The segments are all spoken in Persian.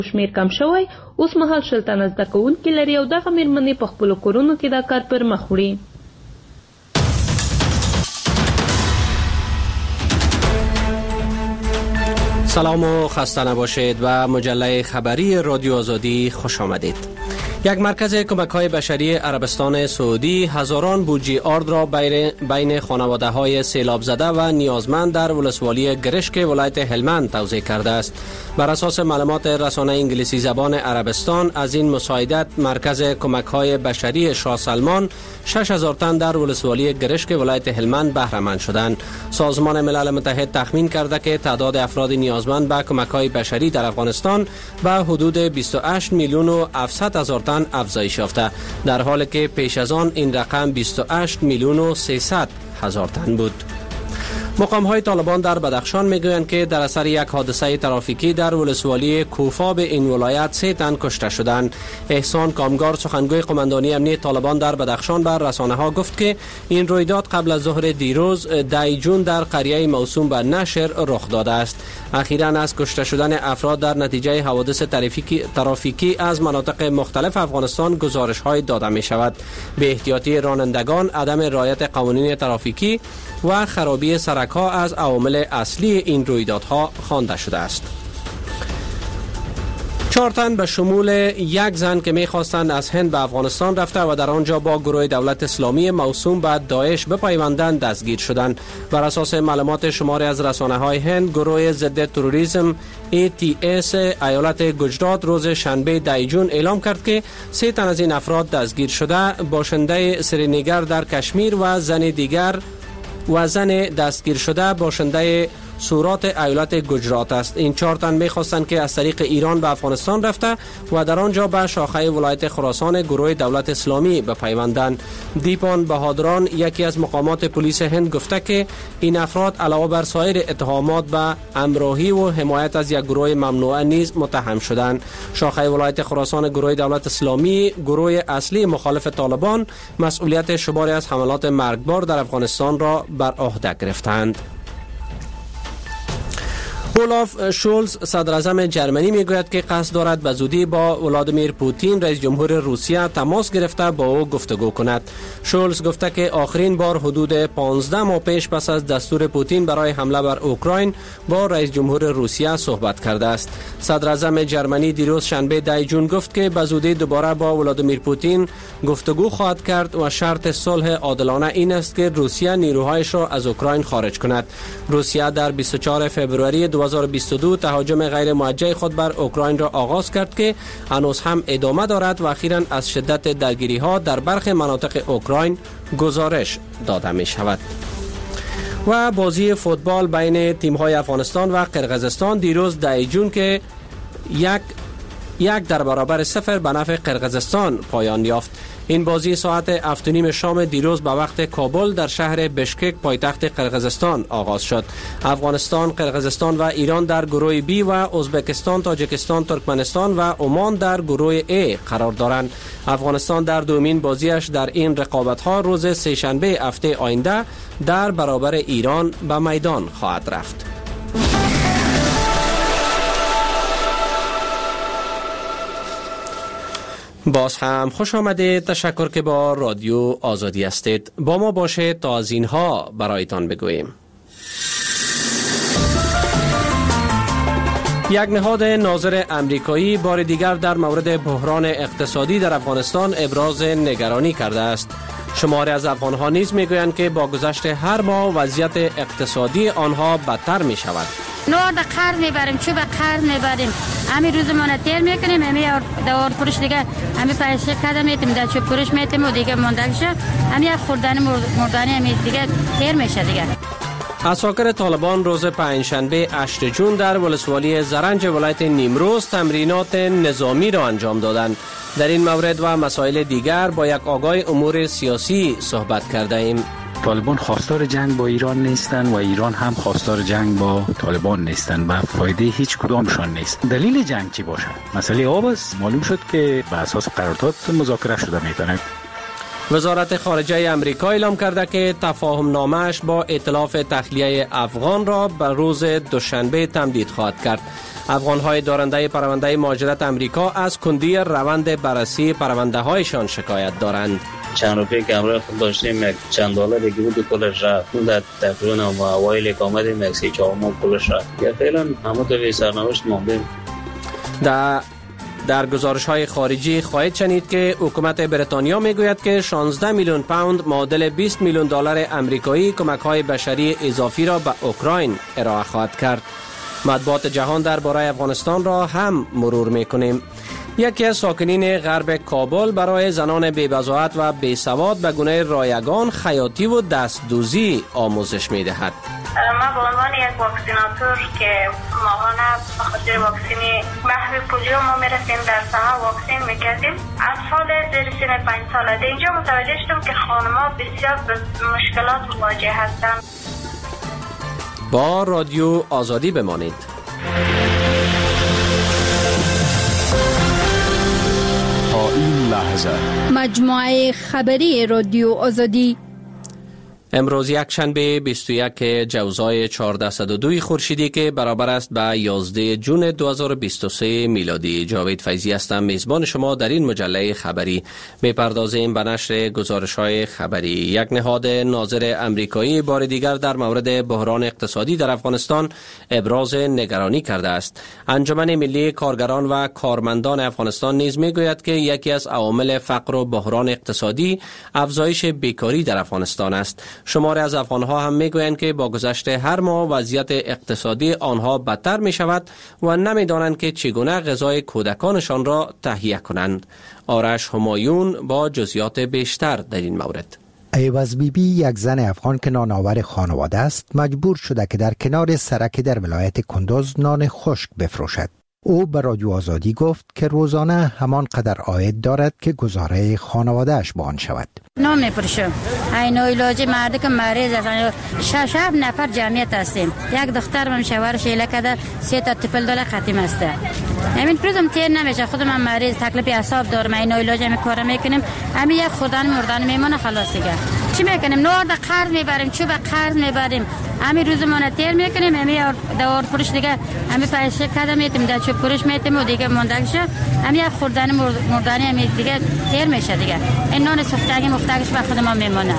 شمیر کم شوی، اوس مهال شل تنه زده کوونکي لري او دغه مېرمنې په خپلو کورونو کې دا کار پر مخ وړي. سلام و خسته نباشید و مجله خبری رادیو آزادی خوش آمدید. یک مرکز کمک‌های بشری عربستان سعودی هزاران بودجه آرد را بین خانواده‌های سیلاب زده و نیازمند در ولسوالی گرشک ولایت هلمند توزیع کرده است. بر اساس معلومات رسانه انگلیسی زبان عربستان، از این مساعدت مرکز کمک‌های بشری شاه سلمان 6000 تن در ولسوالی گرشک ولایت هلمند بهره مند شدند. سازمان ملل متحد تخمین کرده که تعداد افراد نیازمند به کمک‌های بشری در افغانستان به حدود 28 میلیون و 700 هزار تن افزایش یافته، در حالی که پیش از آن این رقم 28 میلیون و 300 هزار تن بود. مقام‌های طالبان در بدخشان میگویند که در اثر یک حادثه ترافیکی در ولسوالی کوفا به این ولایت 3 تن کشته شدند. احسان کامگار سخنگوی قماندانی امنیتی طالبان در بدخشان بر رسانه‌ها گفت که این رویداد قبل از ظهر دیروز 10 جون در قریه موسوم به نشر رخ داده است. اخیراً از کشته شدن افراد در نتیجه حوادث ترافیکی از مناطق مختلف افغانستان گزارش‌های داده می‌شود. به احتیاطی رانندگان، عدم رعایت قوانین ترافیکی و خرابی سرک‌ها از عوامل اصلی این رویدادها خوانده شده است. 4 تن به شمول یک زن که می‌خواستند از هند به افغانستان رفته و در آنجا با گروه دولت اسلامی موسوم به داعش بپیوندند دستگیر شدند. بر اساس معلومات شماری از رسانه‌های هند، گروه ضد تروریسم ATS ایالت گجرات روز شنبه 10 جون اعلام کرد که 3 تن از این افراد دستگیر شده باشنده سرینگر در کشمیر و زن دستگیر شده باشنده سورات ایالت گجرات است. این 4 تن می‌خواستند که از طریق ایران به افغانستان رفته و در آنجا به شاخه ولایت خراسان گروه دولت اسلامی بپیوندند. دیپان بهادران، یکی از مقامات پلیس هند، گفته که این افراد علاوه بر سایر اتهامات به همراهی و حمایت از یک گروه ممنوعه نیز متهم شدند. شاخه ولایت خراسان گروه دولت اسلامی، گروه اصلی مخالف طالبان، مسئولیت شماری از حملات مرگبار در افغانستان را بر عهده گرفتند. اولاف شولز صدر اعظم جرمنی میگوید که قصد دارد به زودی با ولادیمیر پوتین رئیس جمهور روسیه تماس گرفته با او گفتگو کند. شولز گفته که آخرین بار حدود 15 ماه پیش پس از دستور پوتین برای حمله بر اوکراین با رئیس جمهور روسیه صحبت کرده است. صدر اعظم جرمنی دیروز شنبه 10 جون گفت که به زودی دوباره با ولادیمیر پوتین گفتگو خواهد کرد و شرط صلح عادلانه این است که روسیه نیروهایش را از اوکراین خارج کند. روسیه در 24 فوریه 2022 تهاجم غیر موجه خود بر اوکراین را آغاز کرد که هنوز هم ادامه دارد و اخیراً از شدت درگیری ها در برخی مناطق اوکراین گزارش داده می شود. و بازی فوتبال بین تیم های افغانستان و قرقیزستان دیروز 10 جون که یک در برابر 0 به نفع قرقیزستان پایان یافت. این بازی ساعت 7:30 شام دیروز به وقت کابل در شهر بشکک پایتخت قرقیزستان آغاز شد. افغانستان، قرقیزستان و ایران در گروه B و ازبکستان، تاجیکستان، ترکمنستان و عمان در گروه A قرار دارند. افغانستان در دومین بازیش در این رقابت‌ها روز سه‌شنبه هفته آینده در برابر ایران به میدان خواهد رفت. باز هم خوش آمدید. تشکر که با رادیو آزادی هستید. با ما باشید تا از اینها برایتان بگوییم. یک نهاد ناظر امریکایی بار دیگر در مورد بحران اقتصادی در افغانستان ابراز نگرانی کرده است. شماری از افغان‌ها نیز میگویند که با گذشت هر ماه وضعیت اقتصادی آنها بدتر می شود. نور در قرض میبریم، چوب قرض میبریم، همین روزمانه تیل میکنیم، همین دوار فروش دیگه همین پیسه کده میتیم در چوب فروش میتیم و دیگه ماندگشه همین خوردن مردانی همین دیگه تیر میشه دیگه. عساکر طالبان روز پنجشنبه 8 جون در ولسوالی زرنج ولایت نیمروز تمرینات نظامی را انجام دادند. در این مورد و مسائل دیگر با یک آگاه امور سیاسی صحبت کرده ایم. طالبان خواستار جنگ با ایران نیستن و ایران هم خواستار جنگ با طالبان نیستن و فایده هیچ کدامشان نیست. دلیل جنگ چی باشه؟ مسئله آب است. معلوم شد که به اساس قرارداد مذاکره شده میتونه. وزارت خارجه امریکا اعلام کرده که تفاهم نامه‌اش با ائتلاف تخلیه افغان را به روز دوشنبه تمدید خواهد کرد. افغان‌های دارنده پرونده مهاجرت امریکا از کندی روند بررسی پرونده‌هایشان شکایت دارند. چند روزی که همراه خود داشتیم یک چند دلاری که بود کلش رفت. در تقریبا اوایل که آمدیم یک 3-4 ماه کلش رفت. یا فعلا همه طوری سرنوشت ماندیم. در گزارش‌های خارجی خواهید شنید که حکومت بریتانیا میگوید که 16 میلیون پوند معادل 20 میلیون دلار آمریکایی کمک‌های بشری اضافی را به اوکراین ارائه خواهد کرد. مطبوعات جهان درباره افغانستان را هم مرور می‌کنیم. یکی از ساکنین غرب کابل برای زنان بی‌بضاعت و بی‌سواد به گونه رایگان خیاطی و دستدوزی آموزش می‌دهد. ما به عنوان یک واکسیناتور که ماهانه به خاطر واکسین محو پولیو ما میرسیم در سحر واکسین میکردیم. اطفال زیر سن 5 ساله اینجا متوجه شدم که خانم‌ها بسیار به مشکلات مواجه هستند. با رادیو آزادی بمانید. تا این لحظه مجموعه خبری رادیو آزادی. امروز یک شنبه 21 جوزای 1402 خورشیدی که برابر است به 11 جون 2023 میلادی. جاوید فیضی هستم، میزبان شما در این مجله خبری. میپردازیم به نشر گزارش‌های خبری. یک نهاد ناظر امریکایی بار دیگر در مورد بحران اقتصادی در افغانستان ابراز نگرانی کرده است. انجمن ملی کارگران و کارمندان افغانستان نیز میگوید که یکی از عوامل فقر و بحران اقتصادی افزایش بیکاری در افغانستان است. شماره از افغانها هم میگویند که با گذشت هر ماه وضعیت اقتصادی آنها بدتر می شود و نمی دانند که چگونه غذای کودکانشان را تهیه کنند. آرش همایون با جزئیات بیشتر در این مورد. ایواز بیبی یک زن افغان که نانآور خانواده است مجبور شده که در کنار سرک در ولایت کندوز نان خشک بفروشد. او به رادیو آزادی گفت که روزانه همان قدر عاید دارد که گزاره خانواده‌اش با آن شود. نان می‌فروشم. این علاج مرد که مریض است. 6 نفر جمعیت هستیم. یک دخترم شوهرش ایله کرده 3 تا تیپل داله ختم است. همین پروزم تیر نمیشه. خودم مریض تکلیف اعصاب دارم. این علاج کار میکنیم. همین یک خودان مردان میمونه خلاص دیگه. چی میکنیم؟ نور د قرض میبریم، چوب قرض میبریم. همین روزمون تیر میکنیم. همین دور فروش دیگه همین پیسه کردم میتیم در چوب فروش میتیم و دیگه موندگشه. همین یک خوردن مردانی همین دیگه تیر میشه دیگه. این نان سوختگی مفتگش به خود ما میمونه.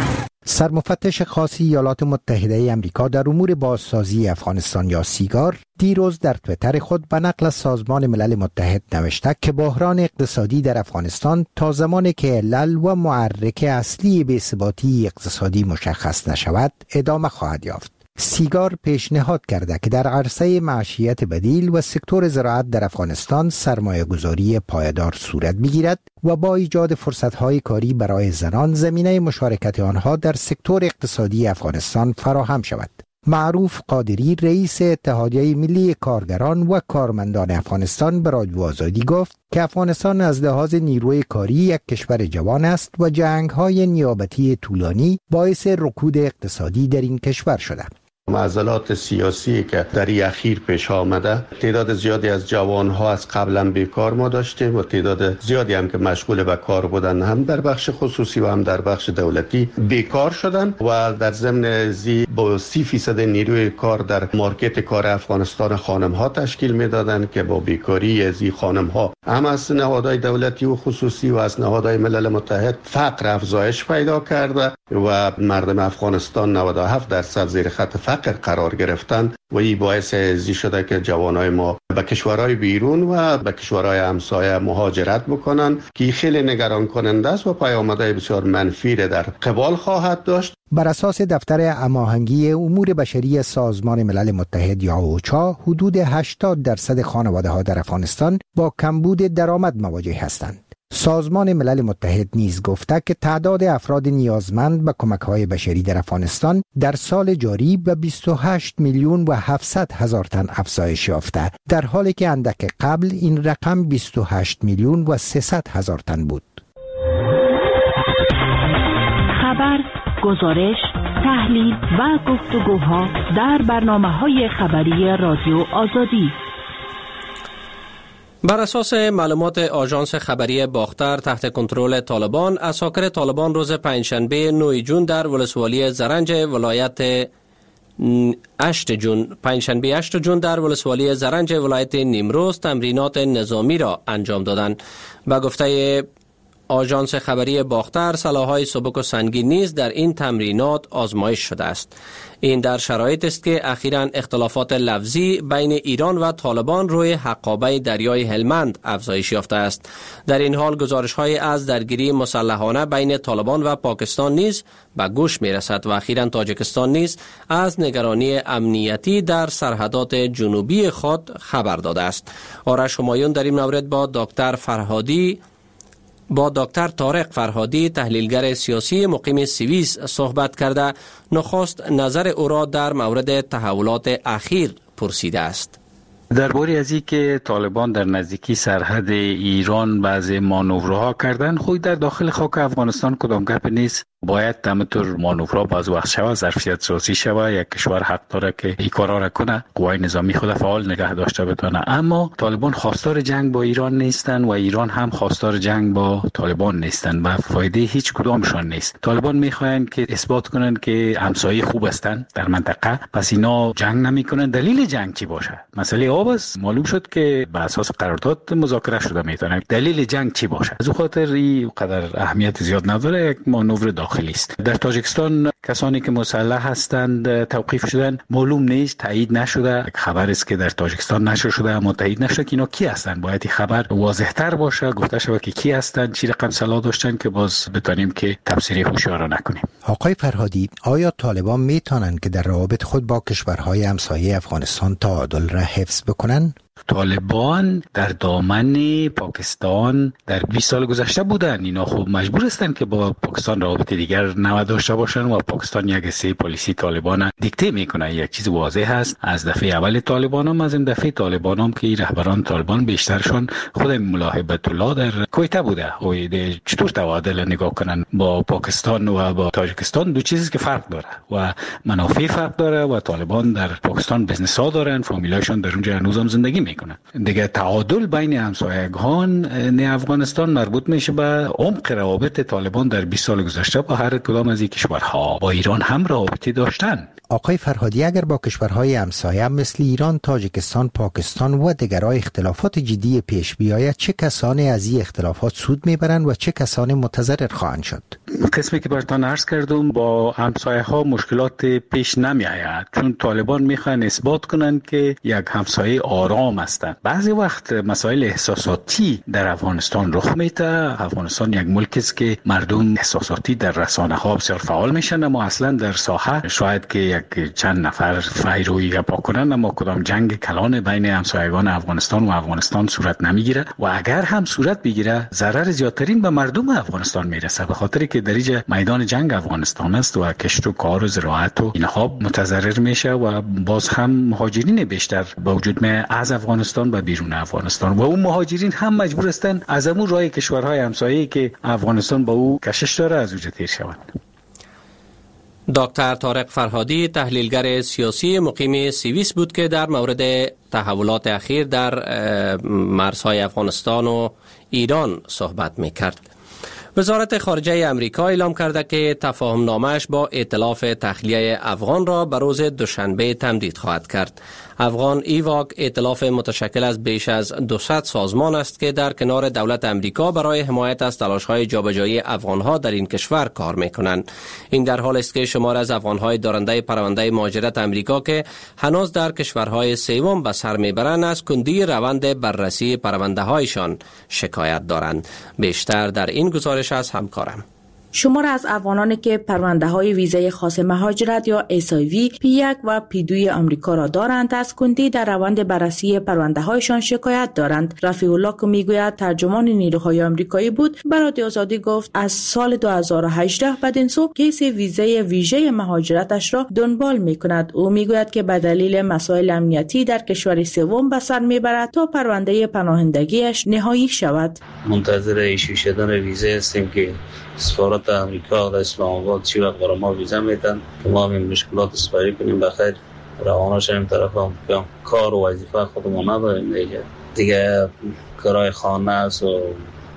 سرمفتش خاص ایالات متحده آمریکا در امور بازسازی افغانستان یا سیگار دیروز در تویتر خود به نقل از سازمان ملل متحد نوشته که بحران اقتصادی در افغانستان تا زمانی که علل و محرک اصلی بی‌ثباتی اقتصادی مشخص نشود ادامه خواهد یافت. سیگار پیشنهاد کرده که در عرصه معیشت بدیل و سکتور زراعت در افغانستان سرمایه گذاری پایدار صورت بگیرد و با ایجاد فرصت‌های کاری برای زنان زمینه مشارکت آنها در سکتور اقتصادی افغانستان فراهم شود. معروف قادری رئیس اتحادیه ملی کارگران و کارمندان افغانستان به رادیو آزادی گفت که افغانستان از لحاظ نیروی کاری یک کشور جوان است و جنگ‌های نیابتی طولانی باعث رکود اقتصادی در این کشور شده. معضلات سیاسی که در این اخیر پیش آمده، تعداد زیادی از جوانها از قبلا بیکار ما داشتیم و تعداد زیادی هم که مشغول به کار بودن هم در بخش خصوصی و هم در بخش دولتی بیکار شدن و در ضمن زی با 30% نیروی کار در مارکت کار افغانستان خانم ها تشکیل میدادند که با بیکاری از این خانم ها هم از نهادهای دولتی و خصوصی و از نهادهای ملل متحد فقر افزایش پیدا کرده و مردم افغانستان 97% زیر خط فقر قرار گرفتن و این باعث ازی شده که جوانای ما به کشورهای بیرون و به کشورهای همسایه مهاجرت بکنن که خیلی نگران کننده است و پیامدهای بسیار منفی در قبال خواهد داشت. بر اساس دفتر هماهنگی امور بشری سازمان ملل متحد یا اوچا حدود 80% خانواده‌ها در افغانستان با کمبود درآمد مواجه هستند. سازمان ملل متحد نیز گفته که تعداد افراد نیازمند به کمک‌های بشری در افغانستان در سال جاری به 28 میلیون و 700 هزار تن افزایش یافته، در حالی که اندک قبل این رقم 28 میلیون و 300 هزار تن بود. خبر، گزارش، تحلیل و گفتگوها در برنامه‌های خبری رادیو آزادی. بر اساس معلومات آژانس خبری باختر تحت کنترل طالبان، عساکر طالبان روز پنجشنبه 9 جون در ولسوالی زرنج ولایت پنجشنبه 8 جون در ولسوالی زرنج ولایت نیمروز تمرینات نظامی را انجام دادند. به گفته آژانس خبری باختر، سلاح‌های سبک و سنگین نیز در این تمرینات آزمایش شده است. این در شرایط است که اخیراً اختلافات لفظی بین ایران و طالبان روی حقابه دریای هلمند افزایش یافته است. در این حال گزارش‌های از درگیری مسلحانه بین طالبان و پاکستان نیز به گوش می‌رسد و اخیراً تاجیکستان نیز از نگرانی امنیتی در سرحدات جنوبی خود خبر داده است. آرش همایون در این مورد با دکتر طارق فرهادی تحلیلگر سیاسی مقیم سوئیس صحبت کرده نخست نظر او را در مورد تحولات اخیر پرسیده است. درباره از این که طالبان در نزدیکی سرحد ایران بعضی مانورها کردن، خود در داخل خاک افغانستان کدام گپ نیست. باید همینطور مانورها باز وقت شود، ظرفیت سازی شود. یک کشور حق داره که این کارا را کنه، قوای نظامی خود فعال نگه داشته بتونه. اما طالبان خواستار جنگ با ایران نیستن و ایران هم خواستار جنگ با طالبان نیستن و فایده هیچ کدامشان نیست. طالبان میخواین که اثبات کنن که همسایه خوب هستن در منطقه، پس اینا جنگ نمیکنن. دلیل جنگ چی باشه؟ مسئله آب است. معلوم شد که بر اساس قرارداد مذاکره شده میتونه. دلیل جنگ چی باشه؟ از خاطر این قدر اهمیت زیاد نداره. یک مانور داخلی است. در تاجیکستان کسانی که مسلح هستند توقیف شدن، معلوم نیست، تایید نشده. خبر است که در تاجیکستان نشر شده اما تایید نشده که اینا کی هستند. باید این خبر واضح‌تر باشه، گفته شود که کی هستند، چی رقم سلاح داشتن که باز بتونیم که تفسیر هوشیارا نکنیم. آقای فرهادی، آیا طالبان میتونن که در روابط خود با کشورهای همسایه افغانستان تعادل را حفظ بکنن؟ طالبان در دامن پاکستان در 20 سال گذشته بودن. اینا خوب مجبور هستند که با پاکستان روابط دیگر نو داشته باشن و پاکستان یک سری پالیسی طالبان دیکته میکنه. یک چیز واضح هست از دفعه اول طالبان هم، از این دفعه طالبان هم که رهبران طالبان بیشترشون خود ملا هیبت الله در کویته بوده. و چطور تعادل نگاه کنن با پاکستان و با تاجیکستان؟ دو چیزی که فرق داره و منافع فرق داره و طالبان در پاکستان بزنس ها دارن، فامیلاشون در اونجا هنوزم زندگی میکنن. دیگه تعادل بین همسایگان افغانستان مربوط میشه به عمق روابط طالبان در 20 سال گذشته با هر کدام از این کشورها. با ایران هم روابطی داشتن. آقای فرهادی، اگر با کشورهای همسایه مثل ایران، تاجیکستان، پاکستان و دیگرها اختلافات جدی پیش بیاید، چه کسانی از این اختلافات سود میبرند و چه کسانی متضرر خواهند شد؟ قسمی که براتون عرض کردم، با همسایه ها مشکلات پیش نمی آید، چون طالبان میخوان اثبات کنند که یک همسایه آرام هستند. بعضی وقت مسائل احساساتی در افغانستان رخ میده. افغانستان یک ملک است که مردم احساساتی در رسانه ها بسیار فعال میشن، اما اصلا در ساحه شاید که یک چند نفر فیروی گپا کنن، اما کدام جنگ کلان بین همسایگان افغانستان و افغانستان صورت نمیگیره و اگر هم صورت بگیره ضرر زیادترین به مردم افغانستان میرسه، به خاطر که در اینجا میدان جنگ افغانستان است و کشت و کار و زراعت و اینها متضرر میشه و باز هم مهاجرین بیشتر با وجود می از افغانستان به بیرون افغانستان و اون مهاجرین هم مجبور هستند از اون راه کشورهای همسایه‌ای که افغانستان با او کشش داره از اونجا تیر شوند. دکتر طارق فرهادی تحلیلگر سیاسی مقیم سوئیس بود که در مورد تحولات اخیر در مرزهای افغانستان و ایران صحبت می‌کرد. وزارت خارجه امریکا اعلام کرده که تفاهم نامه‌اش با ائتلاف تخلیه افغان را به روز دوشنبه تمدید خواهد کرد. افغان ایواک ائتلاف متشکل از بیش از 200 سازمان است که در کنار دولت امریکا برای حمایت از تلاش‌های جابجایی افغان‌ها در این کشور کار می‌کنند. این در حال است که شمار از افغان‌های دارنده پرونده مهاجرت امریکا که هنوز در کشورهای سوم به سر می‌برند از کندی روند بررسی پرونده‌هایشان شکایت دارند. بیشتر در این گزارش از همکارم. شمار از افغانانی که پرونده های ویزای خاص مهاجرت یا SIV P1 و P2 آمریکا را دارند از کندی در روند بررسی پرونده هایشان شکایت دارند. رفیع الله که میگوید ترجمان نیروهای آمریکایی بود، به رادیو آزادی گفت از سال 2018 بدین سو کیس ویزای ویژه مهاجرتش را دنبال میکند. او میگوید که به دلیل مسائل امنیتی در کشور سوم به سر میبرد تا پرونده پناهندگیش نهایی شود. منتظر ایشو شدن ویزا هستیم که سفارت امریکا در اسلام آباد چی وقت برای ما ویزا میدن که ما این مشکلات سپری کنیم بخیر روانه شدیم طرف هم کار و وظیفه خودمون نداریم دیگه کارهای خانه است و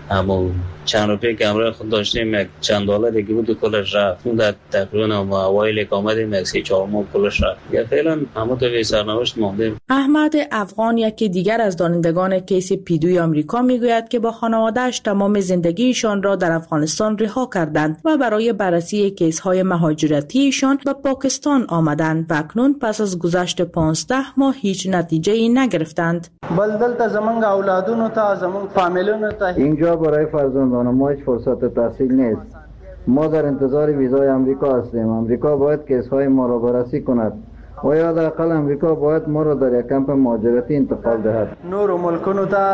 اما چند روپیه که امروز خود داشتیم یک چند دلار دیگه بود کلش رفت. اون در تقریبا اوایل که آمدیم یک 3-4 ماه کلش رفت. یا فعلا همه تو سرنوشت ماندیم. احمد افغان یکی دیگر از دانندگان کیس پیدوی آمریکا میگوید که با خانواده‌اش تمام زندگیشان را در افغانستان رها کردند و برای بررسی کیس‌های مهاجرتیشان به پاکستان آمدند و اکنون پس از گذشت 15 ماه هیچ نتیجه‌ای نگرفتند. بلدلته زمونږ اولادونو ته زمونږ فامیلونو ته اینجا برای فرزندان ما هیچ فرصت تحصیل نیست. ما در انتظار ویزای آمریکا هستیم. آمریکا باید کیس‌های ما را بررسی کند و یا حداقل آمریکا باید ما را در یک کمپ مهاجرتی انتقال دهد. نور ملکونو ته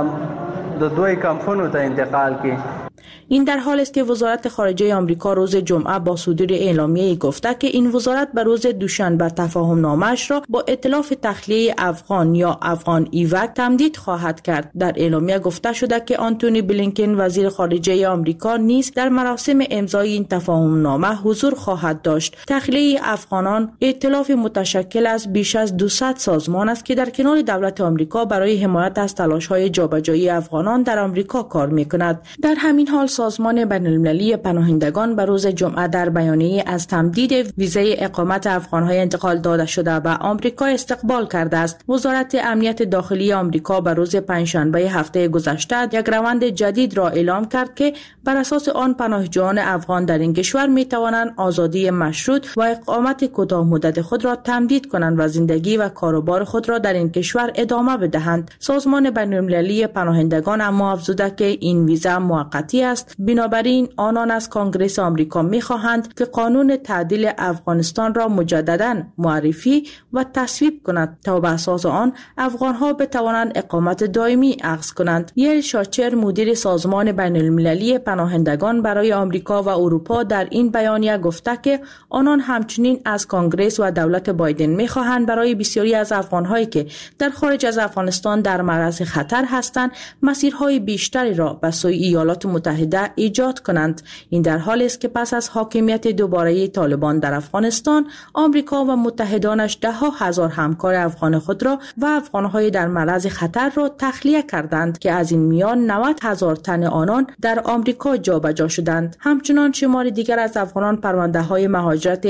د دوی کمپونو ته انتقال کی. این در حال است که وزارت خارجه آمریکا روز جمعه با صدور اعلامیه‌ای گفته که این وزارت به روز دوشنبه تفاهم نامه‌اش را با ائتلاف تخلیه افغان یا افغان ایوک تمدید خواهد کرد. در اعلامیه گفته شده که آنتونی بلینکن وزیر خارجه آمریکا نیز در مراسم امضای این تفاهم نامه حضور خواهد داشت. تخلیه افغانان ائتلاف متشکل از بیش از 200 سازمان است که در کنار دولت آمریکا برای حمایت از تلاش‌های جابجایی افغانان در آمریکا کار می‌کند. در همین حال سازمان بین‌المللی پناهندگان به روز جمعه در بیانیه از تمدید ویزای اقامت افغان‌های انتقال داده شده به آمریکا استقبال کرده است. وزارت امنیت داخلی آمریکا به روز پنجشنبه هفته گذشته یک روند جدید را اعلام کرد که بر اساس آن پناهجویان افغان در این کشور می‌توانند آزادی مشروط و اقامت کوتاه مدت خود را تمدید کنند و زندگی و کاروبار خود را در این کشور ادامه بدهند. سازمان بین‌المللی پناهندگان اما افزوده که این ویزا موقتی است. بنابراین آنان از کنگره آمریکا می‌خواهند که قانون تعدیل افغانستان را مجدداً معرفی و تصویب کند تا به اساس آن افغان‌ها بتوانند اقامت دائمی اخذ کنند. یل شاچر مدیر سازمان بین‌المللی پناهندگان برای آمریکا و اروپا در این بیانیه گفته که آنان همچنین از کنگره و دولت بایدن می‌خواهند برای بسیاری از افغان‌هایی که در خارج از افغانستان در معرض خطر هستند مسیرهای بیشتری را به سوی ایالات متحده ایجاد کنند. این در حالی است که پس از حاکمیت دوباره طالبان در افغانستان، آمریکا و متحدانش ده ها هزار همکار افغان خود را و افغان‌های در معرض خطر را تخلیه کردند که از این میان 90,000 تن آنان در آمریکا جابجا شدند. همچنان شمار دیگر از افغانان پرونده‌های مهاجرت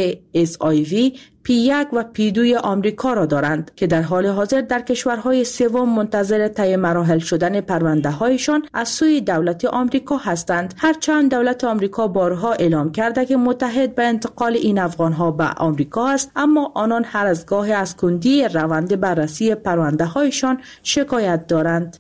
SIV P1 و P2 آمریکا را دارند که در حال حاضر در کشورهای سوم منتظر طی مراحل شدن پرونده‌هایشان از سوی دولت آمریکا هستند. هرچند دولت آمریکا بارها اعلام کرده که متحد به انتقال این افغان‌ها به آمریکا است، اما آنان هر از گاهی از کندی روند بررسی پرونده‌هایشان شکایت دارند.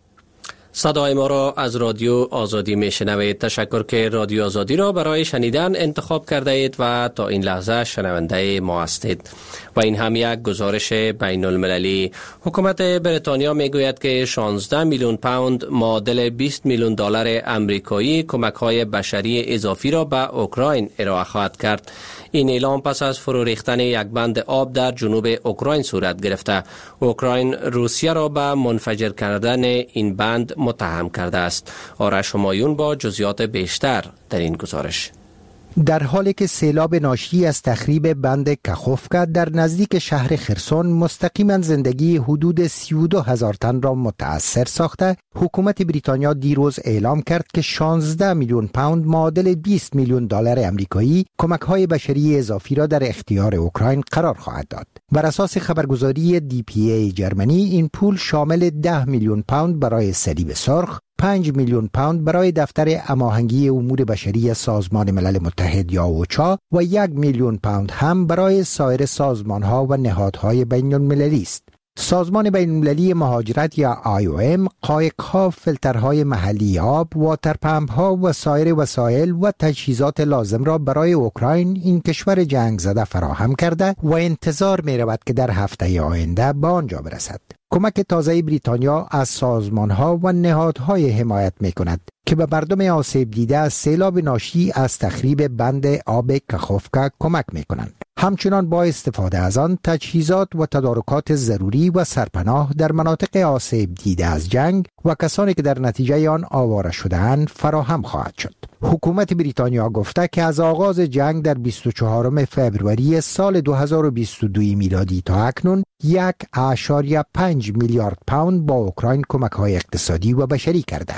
صدای ما را از رادیو آزادی میشنوید. تشکر که رادیو آزادی را برای شنیدن انتخاب کرده اید و تا این لحظه شنونده ما هستید. و این هم یک گزارش بین المللی. حکومت بریتانیا میگوید که 16 میلیون پوند معادل 20 میلیون دلار آمریکایی کمک‌های بشری اضافی را به اوکراین ارائه خواهد کرد. این اعلام پس از فرو ریختن یک بند آب در جنوب اوکراین صورت گرفته. اوکراین روسیه را به منفجر کردن این بند متهم کرده است. آرش همایون با جزئیات بیشتر در این گزارش. در حالی که سیلاب ناشی از تخریب بند کاخوفکا در نزدیک شهر خرسون مستقیما زندگی حدود 32,000 تن را متاثر ساخته، حکومت بریتانیا دیروز اعلام کرد که 16 میلیون پوند معادل 20 میلیون دلار آمریکایی کمک‌های بشری اضافی را در اختیار اوکراین قرار خواهد داد. بر اساس خبرگزاری DPA جرمنی، این پول شامل 10 میلیون پوند برای صلیب سرخ، 5 میلیون پوند برای دفتر هماهنگی امور بشری سازمان ملل متحد یا اوچا و 1 میلیون پوند هم برای سایر سازمان‌ها و نهادهای بین‌المللی است. سازمان بین‌المللی مهاجرت یا IOM قایق‌ها، فیلترهای محلی آب، واترپمپ‌ها و سایر وسایل و تجهیزات لازم را برای اوکراین، این کشور جنگ زده، فراهم کرده و انتظار می‌رود که در هفته آینده به آنجا برسد. کمک تازه بریتانیا از سازمان‌ها و نهادهای حمایت می‌کند که به مردم آسیب دیده از سیلاب ناشی از تخریب بند آب کاخوفکا کمک می‌کنند. همچنان با استفاده از آن تجهیزات و تدارکات ضروری و سرپناه در مناطق آسیب دیده از جنگ و کسانی که در نتیجه آن آواره شده‌اند فراهم خواهد شد. حکومت بریتانیا گفته که از آغاز جنگ در 24 فوریه سال 2022 میلادی تا اکنون 1.5 میلیارد پوند با اوکراین کمک‌های اقتصادی و بشری کرده است.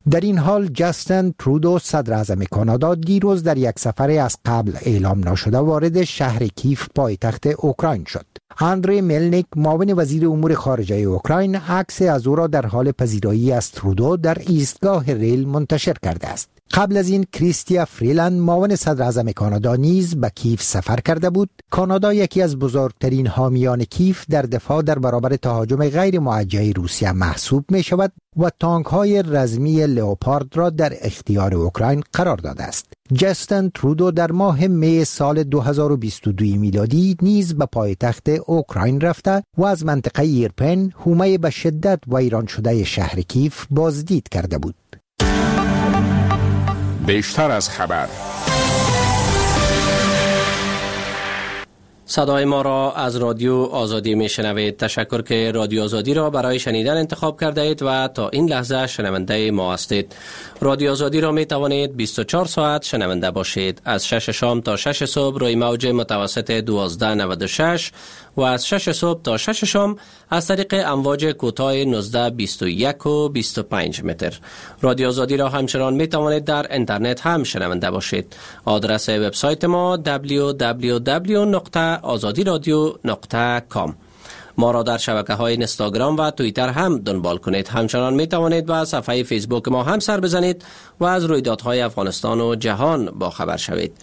در این حال جاستین ترودو صدر اعظم کانادا دیروز در یک سفر از قبل اعلام نشده وارد شهر کیف پایتخت اوکراین شد. اندری ملنیک معاون وزیر امور خارجه اوکراین عکس از او را در حال پذیرایی از ترودو در ایستگاه ریل منتشر کرده است. قبل از این کریستیا فریلند معاون صدر اعظم کانادا نیز به کیف سفر کرده بود. کانادا یکی از بزرگترین حامیان کیف در دفاع در برابر تهاجم غیر موجه روسیه محسوب می شود و تانک های رزمی لئوپارد را در اختیار اوکراین قرار داده است. جاستین ترودو در ماه می سال 2022 میلادی نیز به پایتخت اوکراین رفته و از منطقه ایرپن حومه به شدت ویران شده شهر کیف بازدید کرده بود. بیشتر از خبر. صدای ما را از رادیو آزادی می شنوید. تشکر که رادیو آزادی را برای شنیدن انتخاب کرده اید و تا این لحظه شنونده ما هستید. رادیو آزادی را می توانید 24 ساعت شنونده باشید. از 6 شام تا 6 صبح روی موج متوسط 1296 و از 6 صبح تا 6 شام از طریق امواج کوتاه 1921 و 25 متر. رادیو آزادی را همچنان می توانید در اینترنت هم شنونده باشید. آدرس وبسایت ما www.azadiradio.com. ما را در شبکه‌های اینستاگرام و توییتر هم دنبال کنید. همچنان می توانید به صفحه فیسبوک ما هم سر بزنید و از رویدادهای افغانستان و جهان با خبر شوید.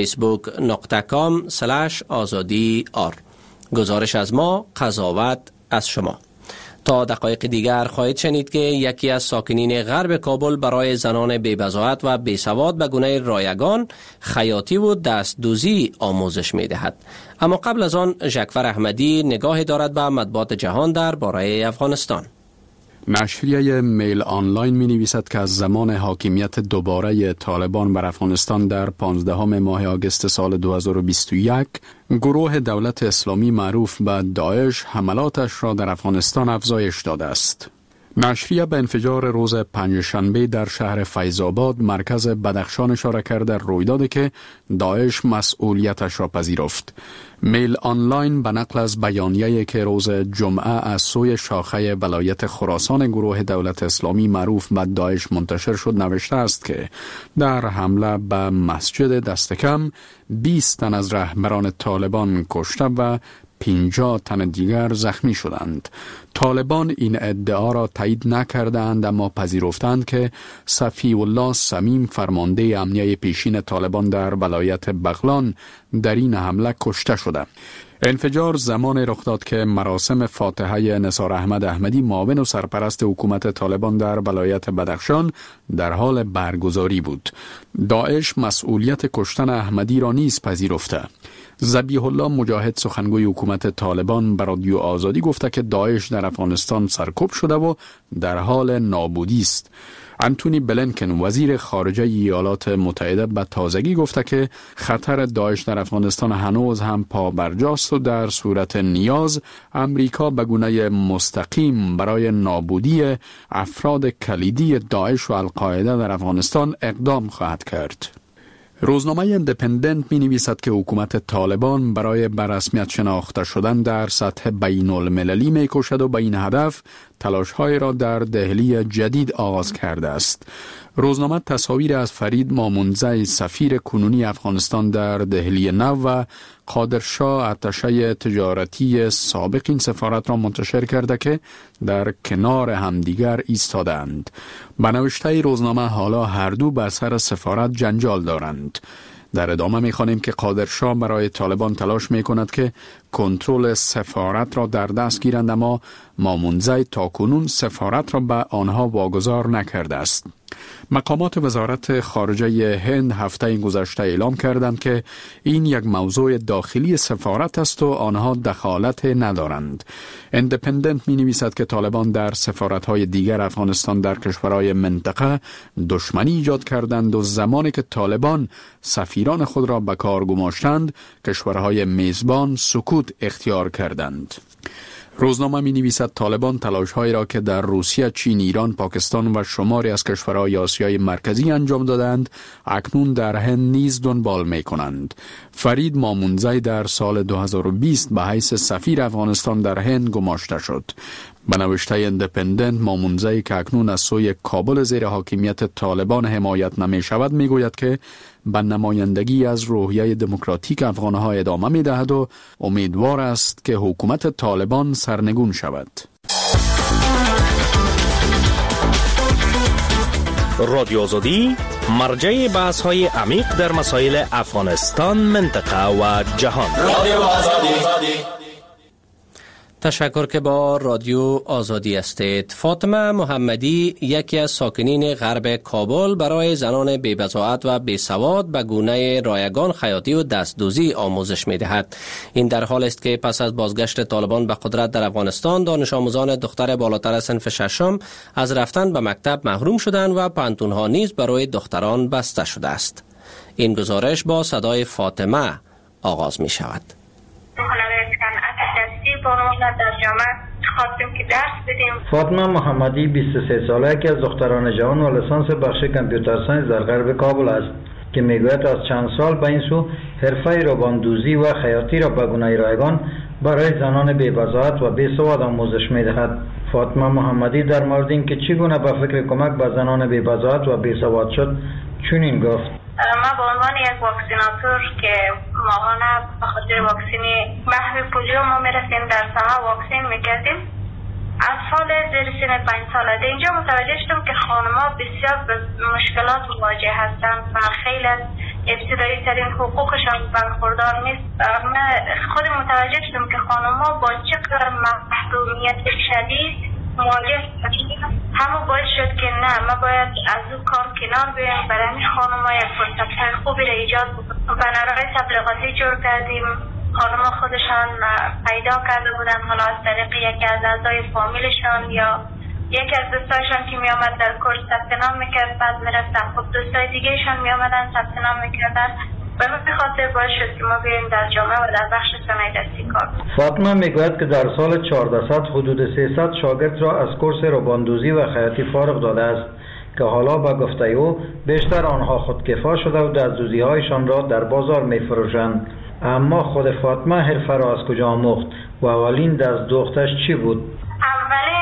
facebook.com/azadi.r. گزارش از ما، قضاوت از شما. تا دقایق دیگر خواهید شنید که یکی از ساکنین غرب کابل برای زنان بی‌بضاعت و بیسواد به گونه رایگان، خیاطی و دستدوزی آموزش می‌دهد. اما قبل از آن ژکفر احمدی نگاهی دارد به مطبوعات جهان در باره افغانستان. نشریه میل آنلاین می نویسد که از زمان حاکمیت دوباره طالبان بر افغانستان در 15 ماه آگوست سال 2021 گروه دولت اسلامی معروف به داعش حملاتش را در افغانستان افزایش داده است. نشریه به انفجار روز پنجشنبه در شهر فیض‌آباد مرکز بدخشان اشاره کرده، رویدادی که داعش مسئولیتش را پذیرفت. میل آنلاین به نقل از بیانیه‌ای که روز جمعه از سوی شاخه ولایت خراسان گروه دولت اسلامی معروف به داعش منتشر شد نوشته است که در حمله به مسجد دست کم 20 تن از رهبران طالبان کشته و 50 تن دیگر زخمی شدند. طالبان این ادعا را تایید نکردند، اما پذیرفتند که صفی الله صمیم فرمانده امنیه پیشین طالبان در ولایت بغلان در این حمله کشته شده. انفجار زمان رخ داد که مراسم فاتحه نثار احمد احمدی معاون و سرپرست حکومت طالبان در ولایت بدخشان در حال برگزاری بود. داعش مسئولیت کشتن احمدی را نیز پذیرفته. ذبیح الله مجاهد سخنگوی حکومت طالبان به رادیو آزادی گفته که داعش در افغانستان سرکوب شده و در حال نابودی است. انتونی بلینکن وزیر خارجه ایالات متحده به تازگی گفته که خطر داعش در افغانستان هنوز هم پابرجاست و در صورت نیاز امریکا به گونه مستقیم برای نابودی افراد کلیدی داعش و القاعده در افغانستان اقدام خواهد کرد. روزنامه ایندیپندنت می نویسد که حکومت طالبان برای به رسمیت شناخته شدن در سطح بین المللی می کوشد و به این هدف تلاش‌های را در دهلی جدید آغاز کرده است. روزنامه تصاویر از فرید مامونزی سفیر کنونی افغانستان در دهلی نو و قادرشاه اتشه تجارتی سابق این سفارت را منتشر کرده که در کنار همدیگر ایستادند. به نوشته روزنامه حالا هر دو بر سر سفارت جنجال دارند. در ادامه می‌خوانیم که قادرشاه برای طالبان تلاش می‌کند که کنترل سفارت را در دست گیرند، اما مامونزی تاکنون سفارت را به آنها واگذار نکرده است. مقامات وزارت خارجه هند هفته گذشته اعلام کردند که این یک موضوع داخلی سفارت است و آنها دخالت ندارند. ایندیپندنت می نویسد که طالبان در سفارت‌های دیگر افغانستان در کشورهای منطقه دشمنی ایجاد کردند و زمانی که طالبان سفیران خود را به کار گماشتند، کشورهای میزبان سکوت اختیار کردند. روزنامه می نویسد طالبان تلاش‌هایی را که در روسیه، چین، ایران، پاکستان و شماری از کشورهای آسیای مرکزی انجام دادند، اکنون در هند نیز دنبال می کنند. فرید مامونزی در سال 2020 به حیث سفیر افغانستان در هند گماشته شد. به نوشته اندپندنت، مامونزه‌ای که اکنون از سوی کابل زیر حاکمیت طالبان حمایت نمی شود می گوید که به نمایندگی از روحیه دموکراتیک افغانها ادامه می دهد و امیدوار است که حکومت طالبان سرنگون شود. رادیو آزادی مرجع بحث های عمیق در مسائل افغانستان، منطقه و جهان. رادیو آزادی. تشکر که با رادیو آزادی هستید. فاطمه محمدی یکی از ساکنین غرب کابل برای زنان بی‌بضاعت و بیسواد به گونه رایگان خیاطی و دستدوزی آموزش می‌دهد. این در حال است که پس از بازگشت طالبان به قدرت در افغانستان، دانش آموزان دختر بالاتر صنف ششم از رفتن به مکتب محروم شدند و پانتون‌ها نیز برای دختران بسته شده است. این گزارش با صدای فاطمه آغاز می شود. در جامعه خواستیم که درس بدیم. فاطمه محمدی 23 ساله که از دختران جوان و لیسانس بخش کامپیوتر ساینس در غرب کابل است که میگوید از چند سال به این سو حرفه رباندوزی و خیاطی را به گونه رایگان برای زنان بی‌بضاعت و بیسواد آموزش میدهد. فاطمه محمدی در مورد اینکه چگونه به فکر کمک به زنان بی‌بضاعت و بیسواد شد چنین گفت: ما به عنوان یک واکسیناتور که ماهانه به خاطر واکسین محو پولیو ما میرسیم در ساحه واکسین میکردیم. اطفال زیر سن 5 ساله اینجا متوجه شدم که خانم‌ها بسیار به مشکلات مواجه هستند و خیلی از ابتدایی ترین حقوقشان برخوردار نیست. من خود متوجه شدم که خانم‌ها با چقدر محرومیت شدید مواجه همه باعث شد که نه، ما باید از او کار کنار بیاییم. برای همین خانم‌ها یک فرصت‌های خوبی را ایجاد بکنیم. بنرهای تبلیغاتی جور کردیم. خانم‌ها خودشان پیدا کرده بودن، حالا از طریق یکی از اعضای فامیلشان یا یکی از دوستایشان که می آمد در کورس ثبت نام میکرد، بعد میرفتن خب دوستای دیگهشان می آمدن ثبت نام میکردن. به خاطر باعث شد که ما بیاییم در جامعه و در بخش صنایع دستی کار. فاطمه میگوید که در سال 1400 حدود 300 شاگرد را از کورس رباندوزی و خیاطی فارغ داده است که حالا به گفته او بیشتر آنها خودکفا شده و دستدوزی هایشان را در بازار میفروشند. اما خود فاطمه حرفه را از کجا آموخت و اولین دستدوختش چی بود؟ اولین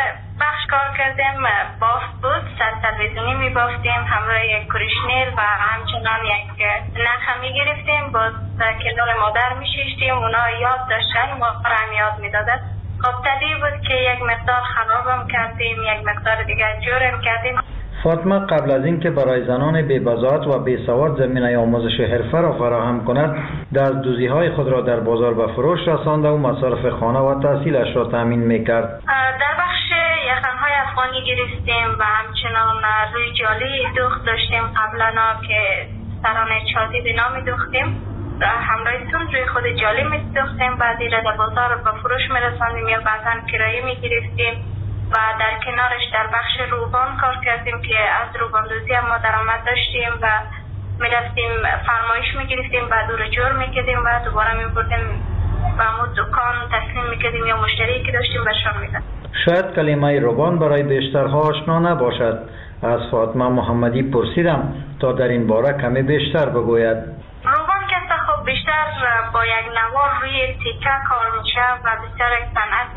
بخش کار کردیم بافت بود. سر تلویزیونی می بافتیم همراه یک کریشنیر و همچنان یک نخ می گرفتیم. باز کنار مادر می شیشتیم. اونا یاد داشتن، ما را هم یاد می دادن. خب طبیعی بود که یک مقدار خرابم کردیم، یک مقدار دیگر جورم کردیم. فاطمه قبل از اینکه برای زنان بی‌بضاعت و بیسواد زمینه آموزش حرفه را فراهم کند، دستدوزی های خود را در بازار به فروش رسانده و مصارف خانه و تحصیلش را تامین میکرد. در بخش یخن‌های افغانی گرفتیم و همچنان روی جالی دوخت داشتیم. قبلا که سرانه چازی بنا می دوختیم، همراه سون روی خود جالی می دوختیم، بعدی را در بازار به فروش می رساندیم یا بعضا کرایه می گرفتیم. و در کنارش در بخش روبان کار کردیم که از روباندوزی هم ما درآمد داشتیم و می رفتیم فرمایش می گرفتیم، بعد او رو جور می کردیم و دوباره می بردیم و همون دکان تسلیم می کردیم یا مشتری که داشتیم بهشان می دادیم. شاید کلمه روبان برای بیشترها آشنا نباشد. از فاطمه محمدی پرسیدم تا در این باره کمی بیشتر بگوید. روبان که خب بیشتر با یک نوار روی تیکه کار میشه و بسیار یک صنعت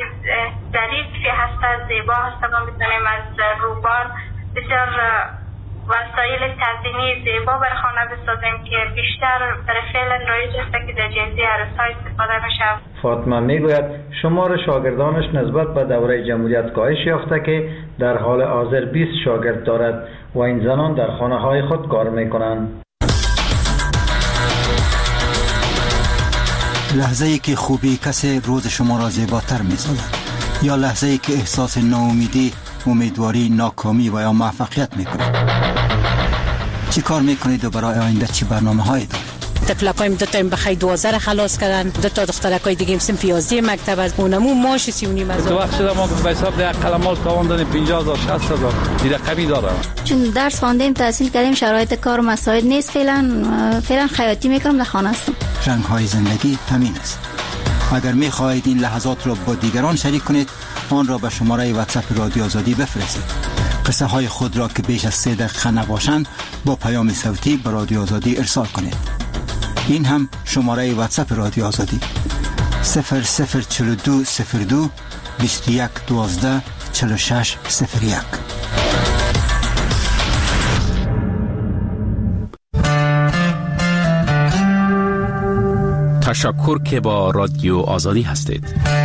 ظریفی هست، زیبا هست. ما میتونیم از روبان بسیار وسایل تزیینی زیبا بر خانه بسازیم که بیشتر برای فعلا رایج است که در جنسی عروس‌ها استفاده میشه. فاطمه میگوید شمار شاگردانش نسبت به دوره جمهوریت کاهش یافته که در حال حاضر 20 شاگرد دارد و این زنان در خانه های خود کار میکنند. لحظه ای که خوبی کسی روز شما را زیباتر می‌سازد یا لحظه ای که احساس ناامیدی، امیدواری، ناکامی و یا موفقیت می‌کنید. چی کار می‌کنید و برای آینده چی برنامه‌هایی دارید؟ تفلکایم دو تا بخای 12 خلاص کردن، دو تا دخترکای دیگه صنف 11 مکتب از اونمو ماش 39 هزار. تو وقت ما به حساب ده قلمال تواندن 50000 60000 دی رقمی داره. چون درس خواندیم، تحصیل کردیم، شرایط کار مساعد نیست. فعلا خیاطی میکنم، در خانه هستم. رنگ‌های زندگی همین است. اگر می‌خواهید این لحظات را با دیگران شریک کنید، آن را به شماره واتساپ رادیو آزادی بفرستید. قصه های خود را که بیش از 3 دقیقه نباشند با پیام صوتی به رادیو آزادی ارسال کنید. این هم شماره واتساپ رادیو آزادی 004202 2112 4601. تشکر که با رادیو آزادی هستید.